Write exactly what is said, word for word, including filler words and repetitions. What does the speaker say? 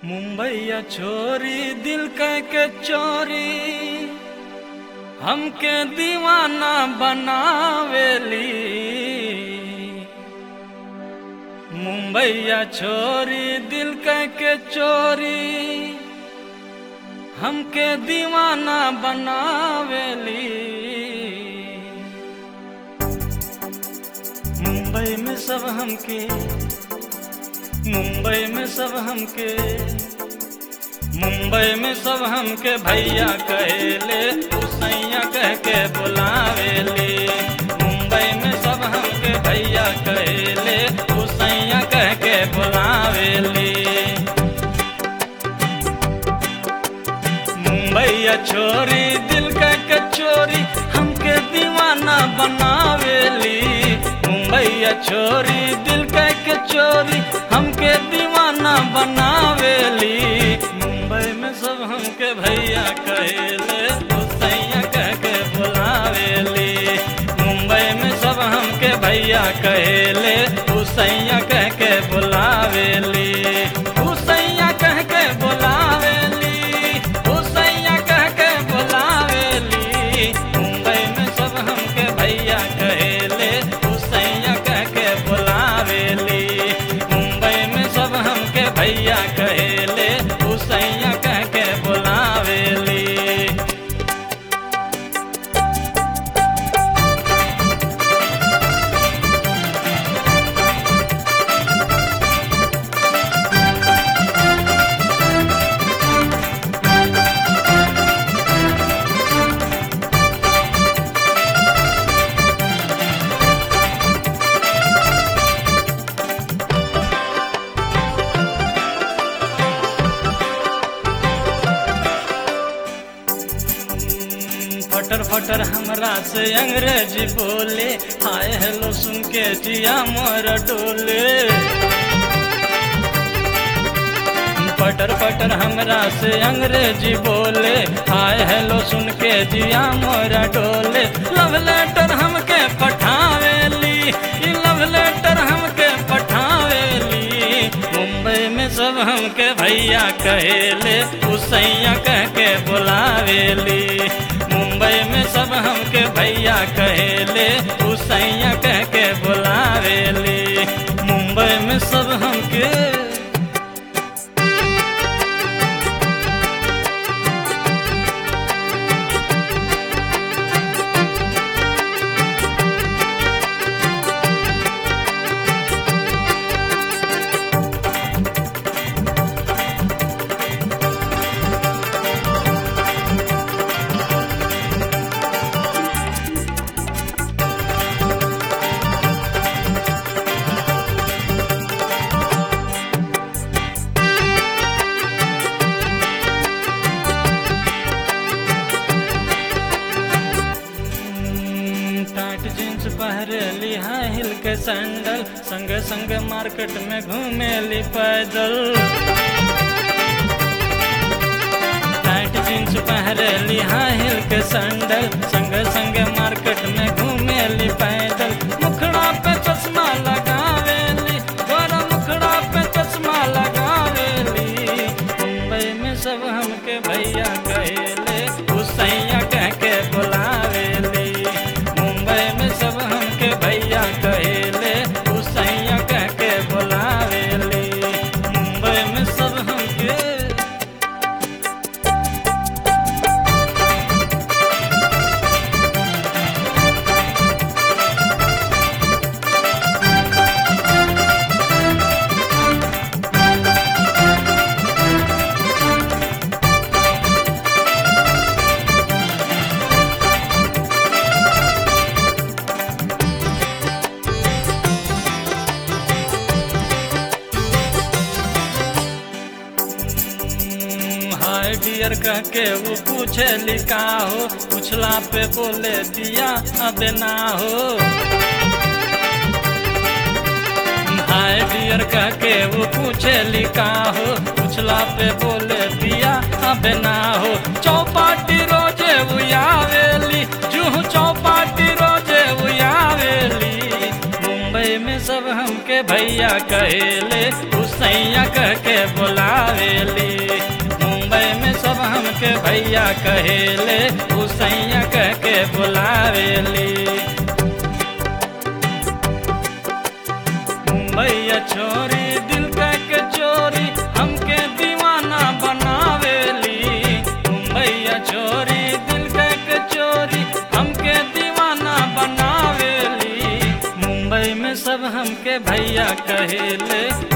मुंबईया छोरी दिल कह के चोरी हमके दीवाना बनावेली। मुंबईया छोरी दिल कह के चोरी हमके दीवाना बनावेली। मुंबई में सब हमके मुंबई में सब हमके मुंबई में सब हमके भैया कहेले उसैया कह के बुलावेले। मुंबई में सब हमके भैया कहेले उसैया कह के बुलावेले। मुंबईया छोरी दिल कह के चोरी हमके दीवाना बनावेली। मुंबईया छोरी दिल कह के चोरी हमके दीवाना बनावेली। मुंबई में सब हमके भैया कहेले उसैया कह के बुलावेली। मुंबई में सब हमके भैया कहेले उसैया कह के बुलावेली। उसैया कह के बुलावेली उसैया कह के बुलावेली। मुंबई में सब हमके भैया कहेले उसैया कह के बुलावेली। मुंबई में सब हमके भैया कहेले उसैया कह के बुलावेली। फटर फटर हमरा से अंग्रेजी बोले हाय हेलो सुन के जिया मोर डोले। फटर फटर हमरा से अंग्रेजी बोले हाय हेलो सुन के जिया मोर डोले। लव लेटर हमके पठावेली लव लेटर हमके पठावेली। मुंबई में सब हमके भैया कहेले उसैया कह के बुलावेली। मुंबई में सब हमके भैया कहेले उसैया कह के बुलावेली। मुंबई में सब हमके जींस पहरेली हाई हिल के सैंडल संगे संगे मार्केट में घूमेली पैदल। टाइट जींस पहरेली हाई हिल के सैंडल संगे संगे मार्केट में घूमेली पैदल। मुखड़ा पे चश्मा लगावेली गोरा मुखड़ा पे चश्मा लगावेली। मुंबई में सब हमके भैया कहेले उसैया कह के बुलावेली। सब हमके भैया कहेले उसैया कह के बुलावेली। मुंबई में सब हमके डियर कह के वो पूछे लिखा हो पूछला पे बोले दिया अब ना हो। हाय डियर कह के वो पूछे लिखा हो पूछला पे बोले दिया अब ना हो। चौपाटी रोजे उयावेली जूह चौपाटी रोजे उयावेली। मुंबई में सब हमके हमके भैया कहेले, उसैया कह के बुलावेली। मुंबई में सब हमके भैया कहेले, उसैया कह के बुलावेली। मुंबईया छोरी दिल के चोरी हमके दीवाना बनावेली। मुंबईया छोरी दिल के चोरी हमके दीवाना बनावेली। मुंबई में सब हमके भैया कहेले,